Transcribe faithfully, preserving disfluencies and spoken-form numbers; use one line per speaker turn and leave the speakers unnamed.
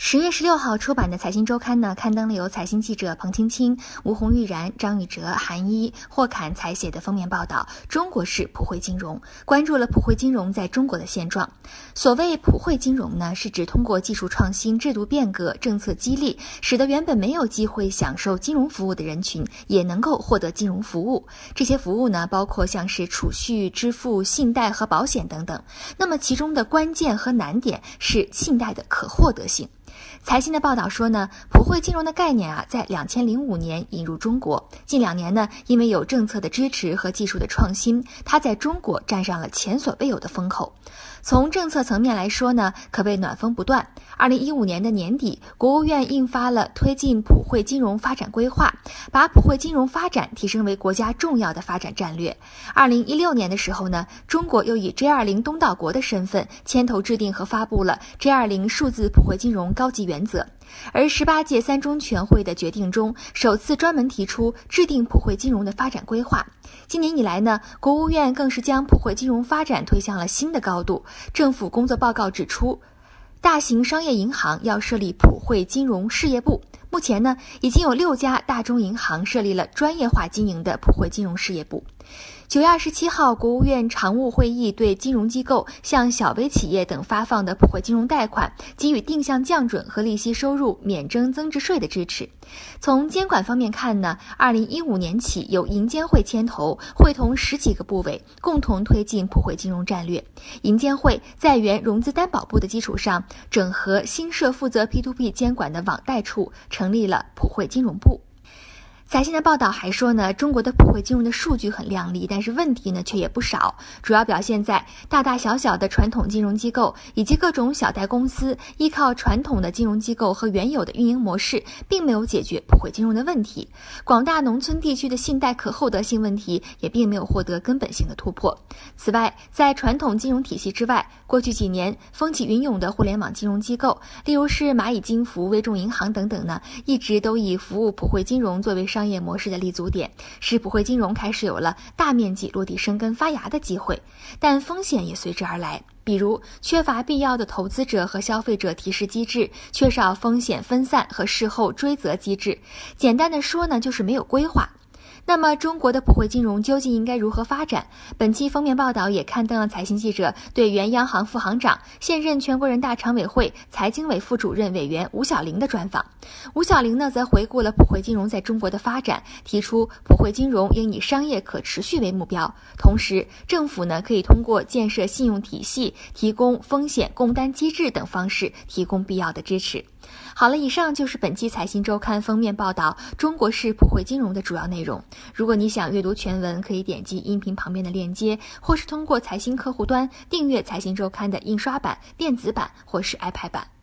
十月十六号出版的财新周刊呢，刊登了由财新记者彭青青、吴红玉然、张宇哲、韩一、霍侃采写的封面报道，中国式普惠金融，关注了普惠金融在中国的现状。所谓普惠金融呢，是指通过技术创新、制度变革、政策激励，使得原本没有机会享受金融服务的人群也能够获得金融服务。这些服务呢，包括像是储蓄、支付、信贷和保险等等。那么其中的关键和难点是信贷的可获得性。财新的报道说呢，普惠金融的概念啊，在两千零五年引入中国，近两年呢，因为有政策的支持和技术的创新，它在中国站上了前所未有的风口。从政策层面来说呢，可谓暖风不断。二零一五年的年底，国务院印发了推进普惠金融发展规划，把普惠金融发展提升为国家重要的发展战略。二零一六年的时候呢，中国又以 G 二十 东道国的身份牵头制定和发布了 G 二十 数字普惠金融高级原则。而十八届三中全会的决定中，首次专门提出制定普惠金融的发展规划。今年以来呢，国务院更是将普惠金融发展推向了新的高度。政府工作报告指出，大型商业银行要设立普惠金融事业部。目前呢，已经有六家大中银行设立了专业化经营的普惠金融事业部。九月二十七号，国务院常务会议对金融机构向小微企业等发放的普惠金融贷款给予定向降准和利息收入免征增值税的支持。从监管方面看呢，二零一五年起由银监会牵头，会同十几个部委共同推进普惠金融战略。银监会在原融资担保部的基础上，整合新设负责 P to P 监管的网贷处，成立了普惠金融部。财新的报道还说呢，中国的普惠金融的数据很亮丽，但是问题呢却也不少，主要表现在大大小小的传统金融机构以及各种小贷公司依靠传统的金融机构和原有的运营模式，并没有解决普惠金融的问题。广大农村地区的信贷可获得性问题也并没有获得根本性的突破。此外，在传统金融体系之外，过去几年风起云涌的互联网金融机构，例如是蚂蚁金服、微众银行等等呢，一直都以服务普惠金融作为商业模式的立足点，使普惠金融开始有了大面积落地生根发芽的机会。但风险也随之而来，比如缺乏必要的投资者和消费者提示机制，缺少风险分散和事后追责机制。简单的说呢，就是没有规划。那么中国的普惠金融究竟应该如何发展？本期封面报道也刊登了财新记者对原央行副行长、现任全国人大常委会财经委副主任委员吴晓玲的专访。吴晓玲呢，则回顾了普惠金融在中国的发展，提出普惠金融应以商业可持续为目标，同时政府呢可以通过建设信用体系、提供风险共担机制等方式提供必要的支持。好了，以上就是本期财新周刊封面报道中国式普惠金融的主要内容。如果你想阅读全文，可以点击音频旁边的链接，或是通过财新客户端订阅财新周刊的印刷版、电子版或是 iPad 版。